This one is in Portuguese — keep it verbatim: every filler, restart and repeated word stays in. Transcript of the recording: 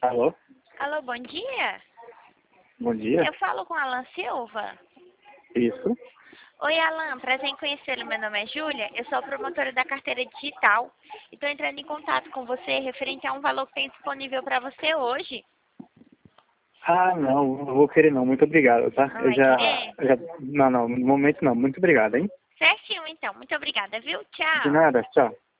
Alô? Alô, bom dia. Bom dia. Eu falo com Alan Silva. Isso. Oi, Alan. Prazer em conhecê-lo. Meu nome é Júlia. Eu sou a promotora da carteira digital. E estou entrando em contato com você referente a um valor que tem disponível para você hoje. Ah, não, não vou querer não. Muito obrigado, tá? Não Eu vai já, querer? já... Não, não, no momento não. Muito obrigado, hein? Certinho, então. Muito obrigada, viu? De Tchau. nada, tchau.